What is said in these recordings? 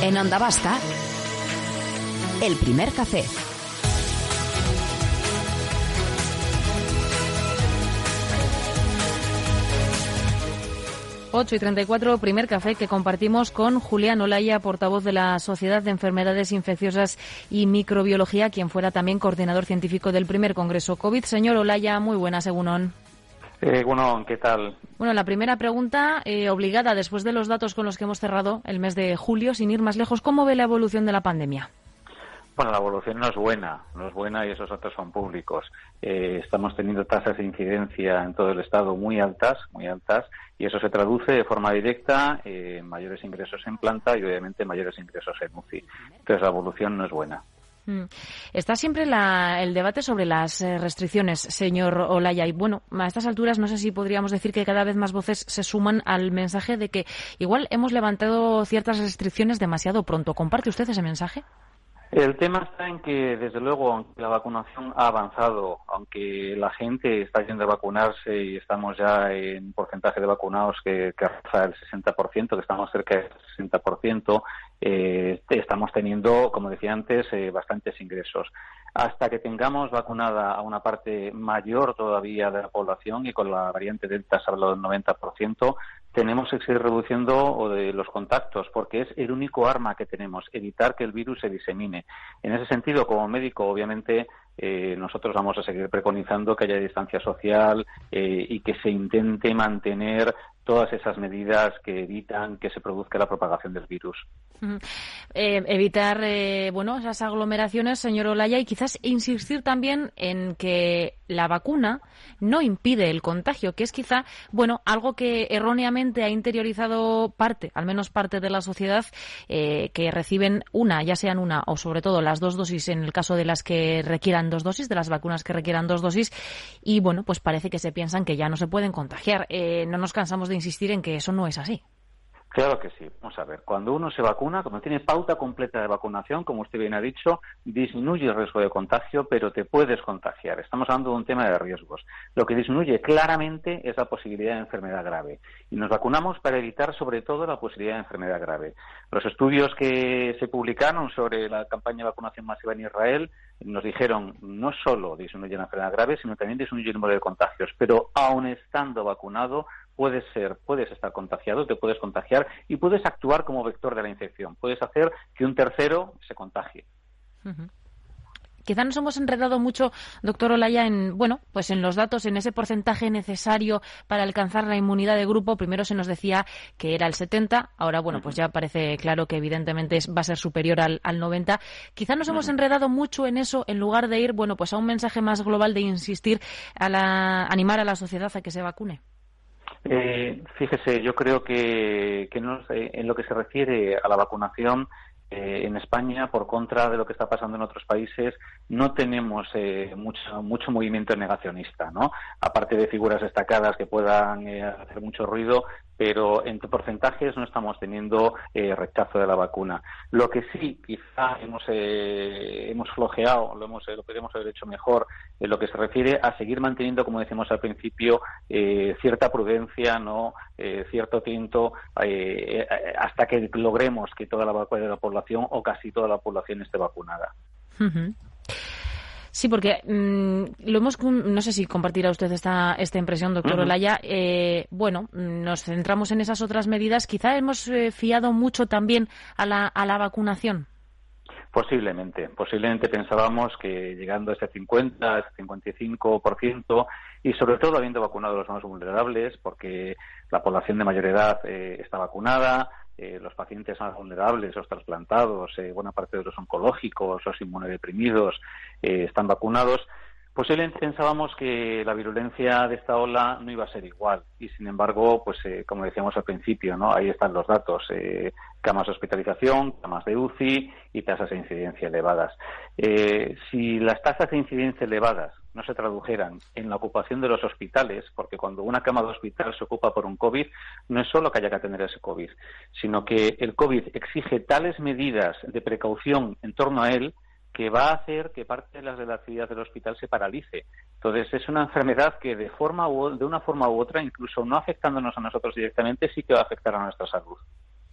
En Onda Vasca, El Primer Café. Ocho y 34, Primer Café, que compartimos con Julián Olaya, portavoz de la Sociedad de Enfermedades Infecciosas y Microbiología, quien fuera también coordinador científico del primer Congreso COVID. Señor Olaya, muy buenas, egunon. Egunon, ¿qué tal? Bueno, la primera pregunta obligada, después de los datos con los que hemos cerrado el mes de julio, sin ir más lejos, ¿cómo ve la evolución de la pandemia? Bueno, la evolución no es buena y esos datos son públicos. Estamos teniendo tasas de incidencia en todo el Estado muy altas, y eso se traduce de forma directa en mayores ingresos en planta y obviamente mayores ingresos en UCI. Entonces la evolución no es buena. Está siempre el debate sobre las restricciones, señor Olaya, y bueno, a estas alturas no sé si podríamos decir que cada vez más voces se suman al mensaje de que igual hemos levantado ciertas restricciones demasiado pronto. ¿Comparte usted ese mensaje? El tema está en que, desde luego, aunque la vacunación ha avanzado, aunque la gente está yendo a vacunarse y estamos ya en porcentaje de vacunados que roza el 60%, que estamos cerca del 60%, estamos teniendo, como decía antes, bastantes ingresos. Hasta que tengamos vacunada a una parte mayor todavía de la población, y con la variante Delta se habla del 90%, tenemos que seguir reduciendo los contactos, porque es el único arma que tenemos, evitar que el virus se disemine. En ese sentido, como médico, obviamente, nosotros vamos a seguir preconizando que haya distancia social y que se intente mantener todas esas medidas que evitan que se produzca la propagación del virus. Evitar esas aglomeraciones, señor Olaya, y quizás insistir también en que la vacuna no impide el contagio, que es quizá algo que erróneamente ha interiorizado al menos parte de la sociedad, que reciben ya sean una o sobre todo las dos dosis, en el caso de las que requieran dos dosis, de las vacunas que requieran dos dosis, y pues parece que se piensan que ya no se pueden contagiar. No nos cansamos de insistir en que eso no es así. Claro que sí. Vamos a ver, cuando uno se vacuna, cuando tiene pauta completa de vacunación, como usted bien ha dicho, disminuye el riesgo de contagio, pero te puedes contagiar. Estamos hablando de un tema de riesgos. Lo que disminuye claramente es la posibilidad de enfermedad grave. Y nos vacunamos para evitar, sobre todo, la posibilidad de enfermedad grave. Los estudios que se publicaron sobre la campaña de vacunación masiva en Israel nos dijeron no solo disminuye la enfermedad grave, sino también disminuye el número de contagios. Pero aun estando vacunado, puedes estar contagiado, te puedes contagiar y puedes actuar como vector de la infección. Puedes hacer que un tercero se contagie. Uh-huh. Quizá nos hemos enredado mucho, doctor Olaya, en los datos, en ese porcentaje necesario para alcanzar la inmunidad de grupo. Primero se nos decía que era el 70, ahora pues ya parece claro que evidentemente va a ser superior al 90. Quizá nos hemos enredado mucho en eso, en lugar de ir a un mensaje más global de insistir animar a la sociedad a que se vacune. Fíjese, yo creo que en lo que se refiere a la vacunación, en España, por contra de lo que está pasando en otros países, no tenemos mucho movimiento negacionista, ¿no? Aparte de figuras destacadas que puedan hacer mucho ruido, pero en porcentajes no estamos teniendo rechazo de la vacuna. Lo que sí, quizá hemos flojeado, lo podemos haber hecho mejor, en lo que se refiere a seguir manteniendo, como decíamos al principio, cierta prudencia, ¿no? Cierto tiento, hasta que logremos que toda la población o casi toda la población esté vacunada. Uh-huh. Sí, porque no sé si compartirá usted esta impresión, doctor Olaya. Nos centramos en esas otras medidas. Quizá hemos fiado mucho también a la vacunación. Posiblemente pensábamos que llegando a ese 50, ese 55%, y sobre todo habiendo vacunado a los más vulnerables, porque la población de mayor edad está vacunada, los pacientes más vulnerables, los trasplantados, buena parte de los oncológicos, los inmunodeprimidos están vacunados. Posiblemente pensábamos que la virulencia de esta ola no iba a ser igual y, sin embargo, como decíamos al principio, ¿no? Ahí están los datos, camas de hospitalización, camas de UCI y tasas de incidencia elevadas. Si las tasas de incidencia elevadas no se tradujeran en la ocupación de los hospitales, porque cuando una cama de hospital se ocupa por un COVID, no es solo que haya que atender ese COVID, sino que el COVID exige tales medidas de precaución en torno a él que va a hacer que parte de la actividad del hospital se paralice. Entonces, es una enfermedad que de una forma u otra, incluso no afectándonos a nosotros directamente, sí que va a afectar a nuestra salud.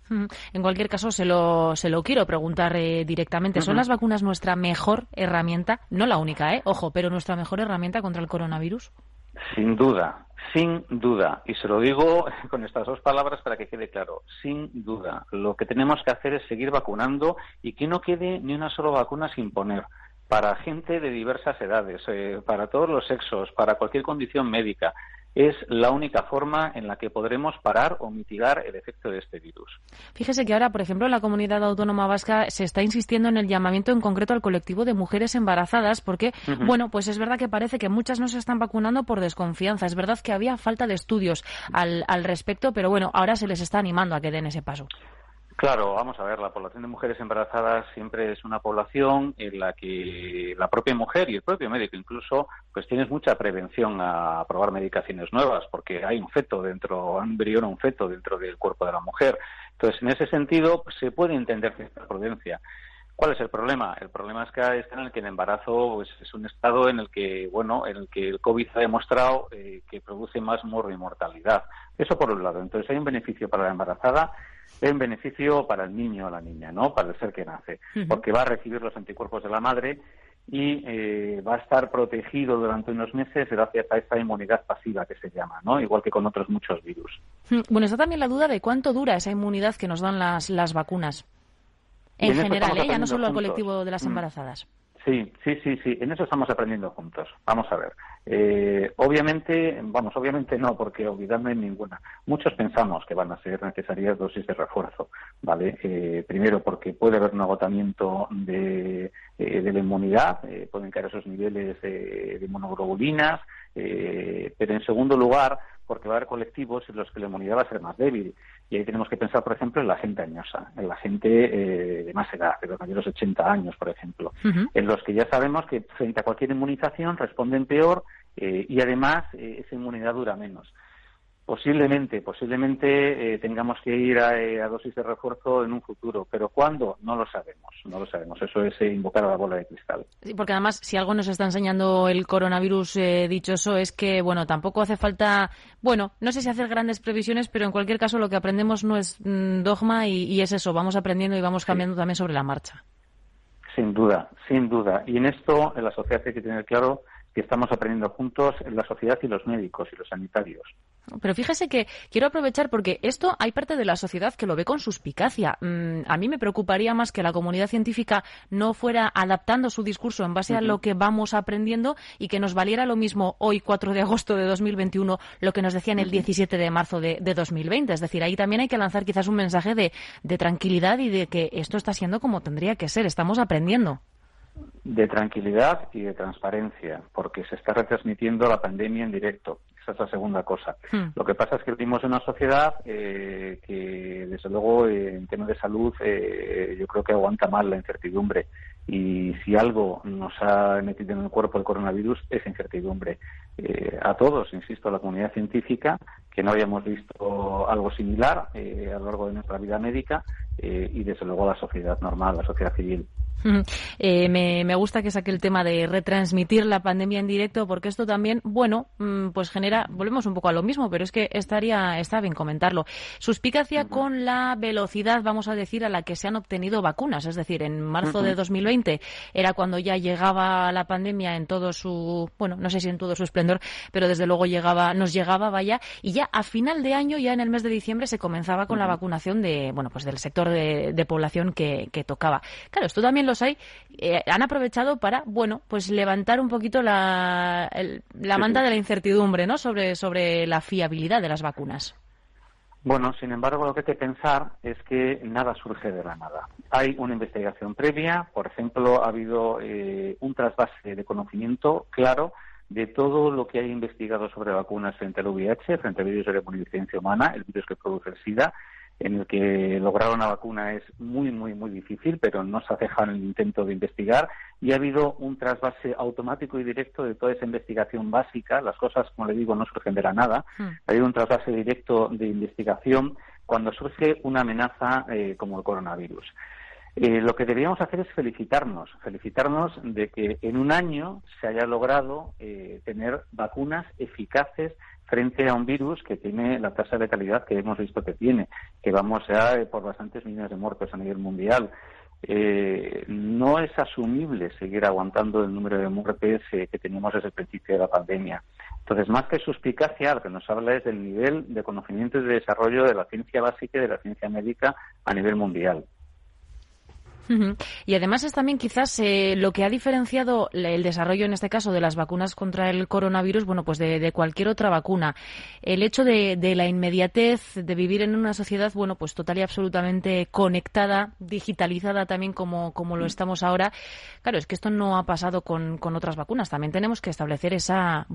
En cualquier caso, se lo quiero preguntar directamente. ¿Son las vacunas nuestra mejor herramienta? No la única, ojo, pero nuestra mejor herramienta contra el coronavirus. Sin duda, sin duda. Y se lo digo con estas dos palabras para que quede claro. Sin duda. Lo que tenemos que hacer es seguir vacunando y que no quede ni una sola vacuna sin poner. Para gente de diversas edades, para todos los sexos, para cualquier condición médica. Es la única forma en la que podremos parar o mitigar el efecto de este virus. Fíjese que ahora, por ejemplo, en la Comunidad Autónoma Vasca se está insistiendo en el llamamiento en concreto al colectivo de mujeres embarazadas porque, bueno, pues es verdad que parece que muchas no se están vacunando por desconfianza. Es verdad que había falta de estudios al respecto, pero bueno, ahora se les está animando a que den ese paso. Claro, vamos a ver, la población de mujeres embarazadas siempre es una población en la que la propia mujer y el propio médico incluso, pues tienes mucha prevención a probar medicaciones nuevas, porque hay un embrión o un feto dentro del cuerpo de la mujer. Entonces, en ese sentido, pues, se puede entender cierta prudencia. ¿Cuál es el problema? El problema está en el que el embarazo pues, es un estado en el que, el COVID ha demostrado que produce más morbo y mortalidad. Eso por un lado. Entonces, hay un beneficio para la embarazada, hay un beneficio para el niño o la niña, ¿no? Para el ser que nace, porque va a recibir los anticuerpos de la madre y va a estar protegido durante unos meses gracias a esa inmunidad pasiva que se llama, ¿no? Igual que con otros muchos virus. Bueno, está también la duda de cuánto dura esa inmunidad que nos dan las vacunas. En general, ya no solo al colectivo de las embarazadas. Sí, en eso estamos aprendiendo juntos. Vamos a ver. Obviamente no, porque obviedad no hay ninguna. Muchos pensamos que van a ser necesarias dosis de refuerzo, ¿vale? Primero porque puede haber un agotamiento de la inmunidad, pueden caer esos niveles de inmunoglobulinas, pero en segundo lugar porque va a haber colectivos en los que la inmunidad va a ser más débil. Y ahí tenemos que pensar, por ejemplo, en la gente añosa, en la gente de más edad, de los mayores de 80 años, por ejemplo, en los que ya sabemos que frente a cualquier inmunización responden peor y además esa inmunidad dura menos. Posiblemente tengamos que ir a dosis de refuerzo en un futuro, pero ¿cuándo? No lo sabemos. Eso es invocar a la bola de cristal. Sí, porque además, si algo nos está enseñando el coronavirus dichoso es que, tampoco hace falta, no sé si hacer grandes previsiones, pero en cualquier caso lo que aprendemos no es dogma y es eso, vamos aprendiendo y vamos cambiando también sobre la marcha. Sin duda. Y en esto, en la sociedad hay que tener claro que estamos aprendiendo juntos, en la sociedad y los médicos y los sanitarios. Pero fíjese que quiero aprovechar porque esto hay parte de la sociedad que lo ve con suspicacia. A mí me preocuparía más que la comunidad científica no fuera adaptando su discurso en base a lo que vamos aprendiendo y que nos valiera lo mismo hoy, 4 de agosto de 2021, lo que nos decían el 17 de marzo de 2020. Es decir, ahí también hay que lanzar quizás un mensaje de tranquilidad y de que esto está siendo como tendría que ser. Estamos aprendiendo. De tranquilidad y de transparencia, porque se está retransmitiendo la pandemia en directo. Esa es la segunda cosa. Lo que pasa es que vivimos en una sociedad que, desde luego, en temas de salud, yo creo que aguanta mal la incertidumbre. Y si algo nos ha metido en el cuerpo el coronavirus es incertidumbre. A todos, insisto, a la comunidad científica, que no habíamos visto algo similar a lo largo de nuestra vida médica, y desde luego a la sociedad normal, la sociedad civil. Me gusta que saque el tema de retransmitir la pandemia en directo, porque esto también, pues genera, volvemos un poco a lo mismo, pero es que está bien comentarlo. Suspicacia con la velocidad, vamos a decir, a la que se han obtenido vacunas. Es decir, en marzo de 2020 era cuando ya llegaba la pandemia en todo su, no sé si en todo su esplendor, pero desde luego nos llegaba, y ya a final de año, ya en el mes de diciembre, se comenzaba con la vacunación pues del sector de población que tocaba. Claro, esto también los hay, han aprovechado para, pues levantar un poquito la manta de la incertidumbre, ¿no? Sobre la fiabilidad de las vacunas. Sin embargo, lo que hay que pensar es que nada surge de la nada. Hay una investigación previa, por ejemplo, ha habido un trasvase de conocimiento claro de todo lo que hay investigado sobre vacunas frente al VIH, frente al virus de la inmunodeficiencia humana, el virus que produce el SIDA, en el que lograr una vacuna es muy, muy, muy difícil, pero no se ha dejado en el intento de investigar, y ha habido un trasvase automático y directo de toda esa investigación básica. Las cosas, como le digo, no surgen de la nada. Ha habido un trasvase directo de investigación cuando surge una amenaza como el coronavirus. Lo que deberíamos hacer es felicitarnos de que en un año se haya logrado tener vacunas eficaces frente a un virus que tiene la tasa de letalidad que hemos visto que tiene, que vamos ya por bastantes millones de muertos a nivel mundial. No es asumible seguir aguantando el número de muertes que teníamos desde el principio de la pandemia. Entonces, más que suspicacia, lo que nos habla es del nivel de conocimiento y de desarrollo de la ciencia básica y de la ciencia médica a nivel mundial. Y además es también quizás lo que ha diferenciado el desarrollo en este caso de las vacunas contra el coronavirus, bueno, pues de cualquier otra vacuna. El hecho de la inmediatez, de vivir en una sociedad, bueno, pues total y absolutamente conectada, digitalizada también como lo estamos ahora. Claro, es que esto no ha pasado con otras vacunas. También tenemos que establecer esa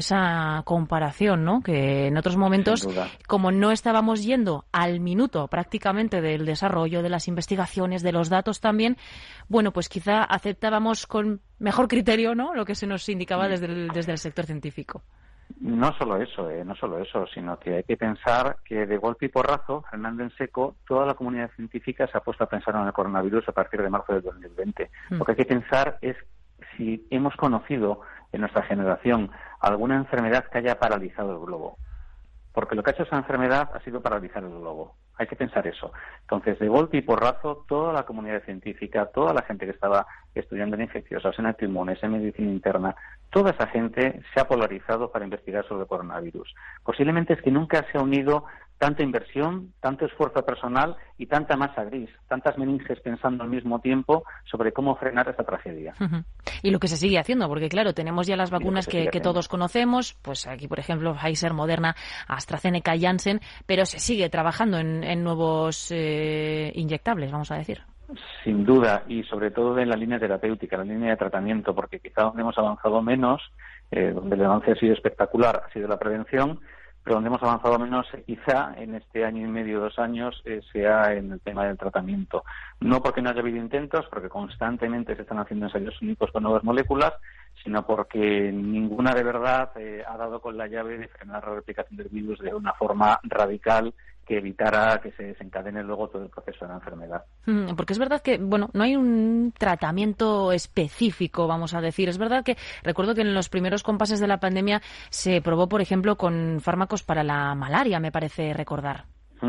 comparación, ¿no? Que en otros momentos, como no estábamos yendo al minuto prácticamente del desarrollo, de las investigaciones, de los datos también, bueno, pues quizá aceptábamos con mejor criterio, ¿no?, lo que se nos indicaba desde el sector científico. No solo eso, sino que hay que pensar que de golpe y porrazo, frenando en seco, toda la comunidad científica se ha puesto a pensar en el coronavirus a partir de marzo del 2020. Lo que hay que pensar es si hemos conocido en nuestra generación alguna enfermedad que haya paralizado el globo. Porque lo que ha hecho esa enfermedad ha sido paralizar el globo. Hay que pensar eso. Entonces, de golpe y porrazo, toda la comunidad científica, toda la gente que estaba estudiando en infecciosas, en autoinmunes, en medicina interna, toda esa gente se ha polarizado para investigar sobre el coronavirus. Posiblemente es que nunca se ha unido tanta inversión, tanto esfuerzo personal y tanta masa gris, tantas meninges pensando al mismo tiempo sobre cómo frenar esta tragedia. Y lo que se sigue haciendo, porque claro, tenemos ya las vacunas que todos conocemos, pues aquí por ejemplo Pfizer, Moderna, AstraZeneca, Janssen, pero se sigue trabajando en nuevos inyectables, vamos a decir. Sin duda, y sobre todo en la línea terapéutica, la línea de tratamiento, porque quizá donde hemos avanzado menos, donde el avance ha sido espectacular, ha sido la prevención, pero donde hemos avanzado menos quizá en este año y medio, 2 años, sea en el tema del tratamiento. No porque no haya habido intentos, porque constantemente se están haciendo ensayos clínicos con nuevas moléculas, sino porque ninguna de verdad ha dado con la llave de frenar la replicación del virus de una forma radical que evitara que se desencadene luego todo el proceso de la enfermedad. Porque es verdad que, bueno, no hay un tratamiento específico, vamos a decir. Es verdad que recuerdo que en los primeros compases de la pandemia se probó, por ejemplo, con fármacos para la malaria, me parece recordar.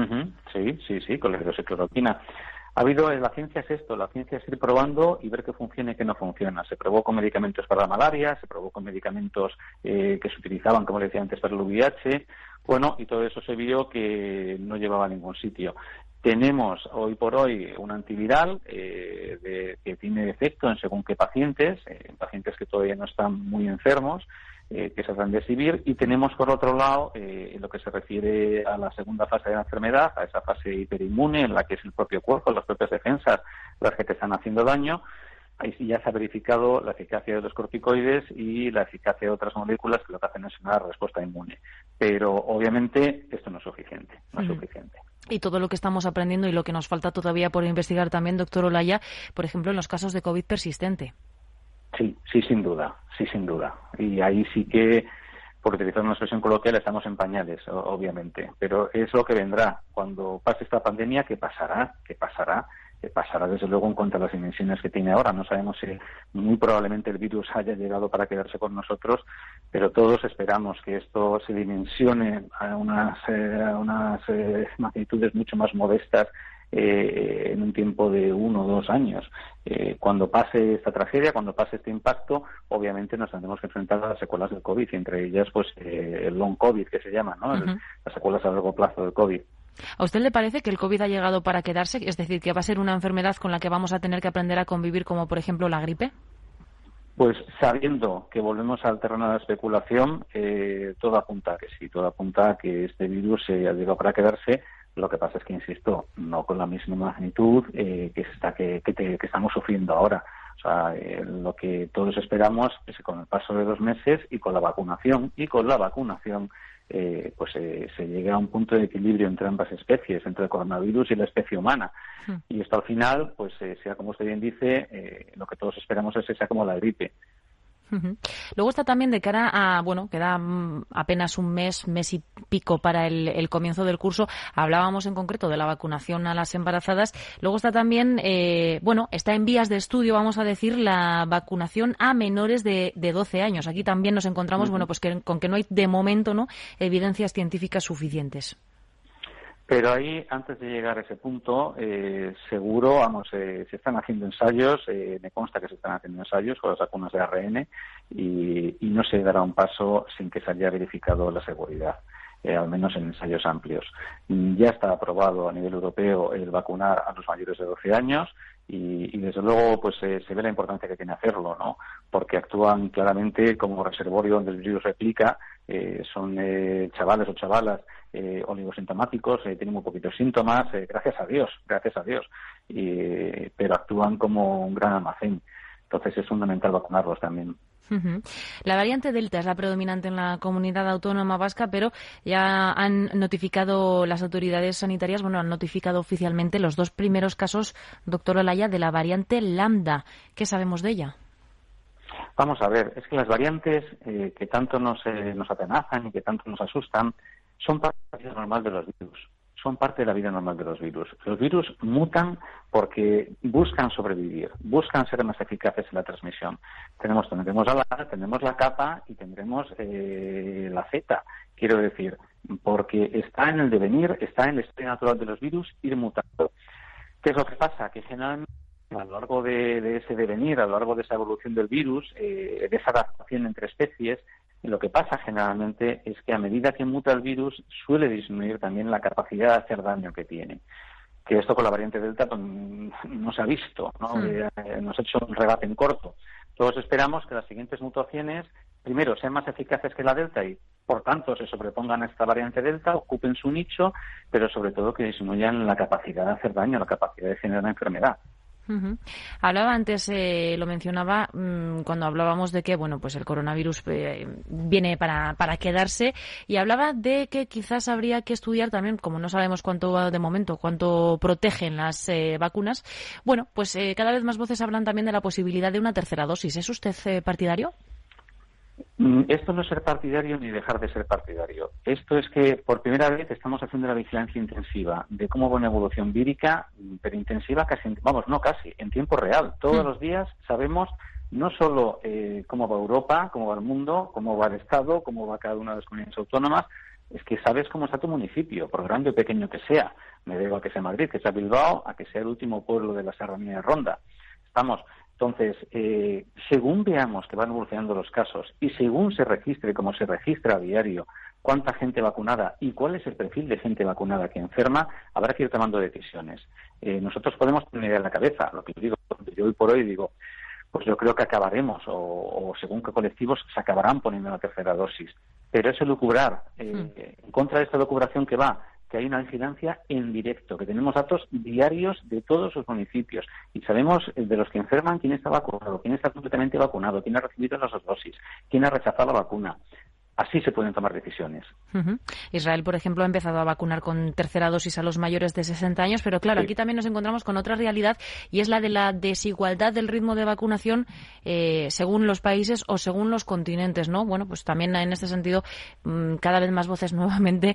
Sí, con la hidroxicloroquina. La ciencia es esto, la ciencia es ir probando y ver qué funciona y qué no funciona. Se probó con medicamentos para la malaria, se probó con medicamentos que se utilizaban, como le decía antes, para el VIH, bueno, y todo eso se vio que no llevaba a ningún sitio. Tenemos hoy por hoy un antiviral que tiene efecto en según qué pacientes, en pacientes que todavía no están muy enfermos, que es el remdesivir, y tenemos por otro lado en lo que se refiere a la segunda fase de la enfermedad, a esa fase hiperinmune en la que es el propio cuerpo, las propias defensas las que te están haciendo daño. Ahí sí ya se ha verificado la eficacia de los corticoides y la eficacia de otras moléculas que lo que hacen es una respuesta inmune. Pero obviamente esto no es suficiente, Y todo lo que estamos aprendiendo y lo que nos falta todavía por investigar también, doctor Olaya, por ejemplo, en los casos de COVID persistente. Sí, sin duda. Y ahí sí que, por utilizar una expresión coloquial, estamos en pañales, obviamente. Pero es lo que vendrá. Cuando pase esta pandemia, ¿qué pasará? Pasará desde luego en cuanto a las dimensiones que tiene ahora. No sabemos si muy probablemente el virus haya llegado para quedarse con nosotros, pero todos esperamos que esto se dimensione a unas magnitudes mucho más modestas en un tiempo de 1 o 2 años. Cuando pase esta tragedia, cuando pase este impacto, obviamente nos tendremos que enfrentar a las secuelas del COVID, y entre ellas pues el long COVID que se llama, ¿no? Las secuelas a largo plazo del COVID. ¿A usted le parece que el COVID ha llegado para quedarse? Es decir, que va a ser una enfermedad con la que vamos a tener que aprender a convivir, como por ejemplo la gripe. Pues sabiendo que volvemos al terreno de la especulación, todo apunta a que sí, todo apunta a que este virus ha llegado para quedarse. Lo que pasa es que, insisto, no con la misma magnitud que estamos sufriendo ahora. O sea, lo que todos esperamos es que con el paso de 2 meses y con la vacunación, pues se llegue a un punto de equilibrio entre ambas especies, entre el coronavirus y la especie humana. Y esto al final, pues sea como usted bien dice, lo que todos esperamos es que sea como la gripe. Luego está también de cara a, queda apenas un mes y pico para el comienzo del curso. Hablábamos en concreto de la vacunación a las embarazadas. Luego está también, está en vías de estudio, vamos a decir, la vacunación a menores de 12 años. Aquí también nos encontramos, con que no hay de momento, ¿no?, evidencias científicas suficientes. Pero ahí, antes de llegar a ese punto, seguro, se están haciendo ensayos, me consta que se están haciendo ensayos con las vacunas de ARN y no se dará un paso sin que se haya verificado la seguridad, al menos en ensayos amplios. Ya está aprobado a nivel europeo el vacunar a los mayores de 12 años y desde luego pues se ve la importancia que tiene hacerlo, ¿no? Porque actúan claramente como reservorio donde el virus replica, son chavales o chavalas oligosintomáticos, tienen muy poquitos síntomas, gracias a Dios, pero actúan como un gran almacén. Entonces es fundamental vacunarlos también. La variante Delta es la predominante en la comunidad autónoma vasca, pero ya han notificado las autoridades sanitarias, han notificado oficialmente los 2 primeros casos, doctor Olaya, de la variante Lambda. ¿Qué sabemos de ella? Vamos a ver, es que las variantes que tanto nos atenazan y que tanto nos asustan son parte de la vida normal de los virus. Son parte de la vida normal de los virus. Los virus mutan porque buscan sobrevivir, buscan ser más eficaces en la transmisión. Tendremos tenemos la capa y tendremos la Z. Quiero decir, porque está en el devenir, está en el estado natural de los virus ir mutando. ¿Qué es lo que pasa? Que generalmente a lo largo de ese devenir, a lo largo de esa evolución del virus, de esa adaptación entre especies, lo que pasa generalmente es que a medida que muta el virus suele disminuir también la capacidad de hacer daño que tiene. Que esto con la variante Delta no se ha visto, ¿no? Nos ha hecho un rebate en corto. Todos esperamos que las siguientes mutaciones, primero, sean más eficaces que la Delta y, por tanto, se sobrepongan a esta variante Delta, ocupen su nicho, pero sobre todo que disminuyan la capacidad de hacer daño, la capacidad de generar una enfermedad. Hablaba antes, lo mencionaba cuando hablábamos de que el coronavirus viene para quedarse, y hablaba de que quizás habría que estudiar también, como no sabemos cuánto de momento, cuánto protegen las vacunas, cada vez más voces hablan también de la posibilidad de una tercera dosis. ¿Es usted partidario? Esto no es ser partidario ni dejar de ser partidario. Esto es que por primera vez estamos haciendo la vigilancia intensiva de cómo va una evolución vírica, pero intensiva en tiempo real. Todos los días sabemos no solo cómo va Europa, cómo va el mundo, cómo va el Estado, cómo va cada una de las comunidades autónomas, es que sabes cómo está tu municipio, por grande o pequeño que sea. Me debo a que sea Madrid, que sea Bilbao, a que sea el último pueblo de la Serranía de Ronda. Entonces, según veamos que van evolucionando los casos y según se registre, como se registra a diario, cuánta gente vacunada y cuál es el perfil de gente vacunada que enferma, habrá que ir tomando decisiones. Nosotros podemos tener en la cabeza, lo que yo hoy por hoy digo, pues yo creo que acabaremos, o según qué colectivos, se acabarán poniendo la tercera dosis. Pero es elucubrar, en contra de esta elucubración que hay una vigilancia en directo, que tenemos datos diarios de todos los municipios y sabemos de los que enferman quién está vacunado, quién está completamente vacunado, quién ha recibido las 2 dosis, quién ha rechazado la vacuna. Así se pueden tomar decisiones. Israel, por ejemplo, ha empezado a vacunar con tercera dosis a los mayores de 60 años, pero claro, aquí también nos encontramos con otra realidad y es la de la desigualdad del ritmo de vacunación según los países o según los continentes, ¿no? También en este sentido, cada vez más voces nuevamente,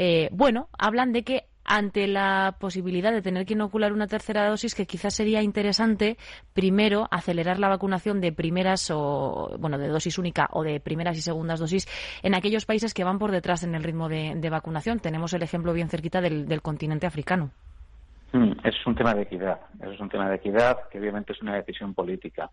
hablan de que ante la posibilidad de tener que inocular una tercera dosis, que quizás sería interesante primero acelerar la vacunación de primeras de dosis única o de primeras y segundas dosis en aquellos países que van por detrás en el ritmo de vacunación. Tenemos el ejemplo bien cerquita del continente africano. Es un tema de equidad, que obviamente es una decisión política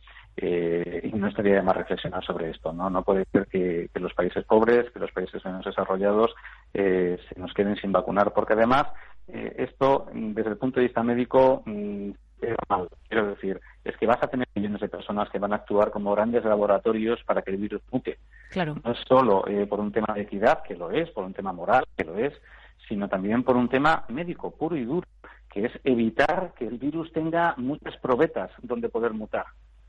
y no estaría de más reflexionar sobre esto, ¿no? No puede ser que los países pobres, que los países menos desarrollados se nos queden sin vacunar, porque además esto desde el punto de vista médico es mal. Quiero decir, es que vas a tener millones de personas que van a actuar como grandes laboratorios para que el virus mute. Claro. No es solo por un tema de equidad, que lo es, por un tema moral, que lo es, sino también por un tema médico puro y duro, que es evitar que el virus tenga muchas probetas donde poder mutar.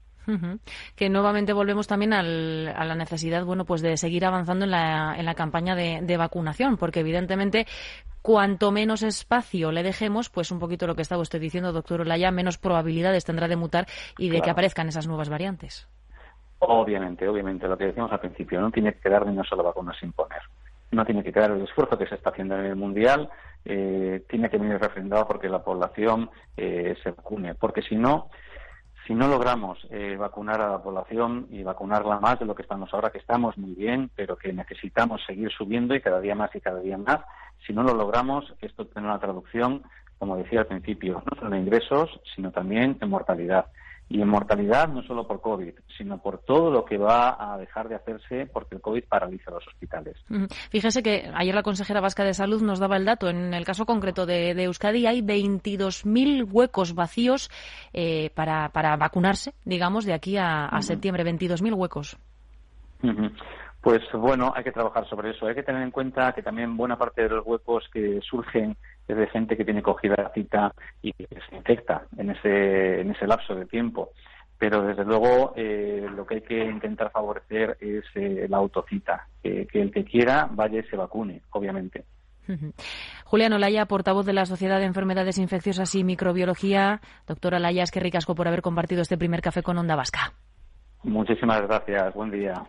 Que nuevamente volvemos también a la necesidad, de seguir avanzando en la campaña de vacunación, porque evidentemente cuanto menos espacio le dejemos, pues un poquito lo que estaba usted diciendo, doctor Olaya, menos probabilidades tendrá de mutar y de que aparezcan esas nuevas variantes. Obviamente, lo que decíamos al principio, no tiene que quedar ni una sola vacuna sin poner. No tiene que quedar el esfuerzo que se está haciendo a nivel mundial, tiene que venir refrendado porque la población se vacune, porque si no logramos vacunar a la población y vacunarla más de lo que estamos ahora, que estamos muy bien, pero que necesitamos seguir subiendo y cada día más, si no lo logramos, esto tiene una traducción, como decía al principio, no solo en ingresos, sino también en mortalidad. Y en mortalidad no solo por COVID, sino por todo lo que va a dejar de hacerse porque el COVID paraliza los hospitales. Fíjese que ayer la consejera vasca de Salud nos daba el dato. En el caso concreto de Euskadi hay 22.000 huecos vacíos para vacunarse, digamos, de aquí a septiembre. 22.000 huecos. Pues bueno, hay que trabajar sobre eso. Hay que tener en cuenta que también buena parte de los huecos que surgen es de gente que tiene cogida la cita y que se infecta en ese lapso de tiempo. Pero desde luego lo que hay que intentar favorecer es la autocita, que el que quiera vaya y se vacune, obviamente. Julián Olaya, portavoz de la Sociedad de Enfermedades Infecciosas y Microbiología. Doctora Olaya, eskerrik asko por haber compartido este primer café con Onda Vasca. Muchísimas gracias. Buen día.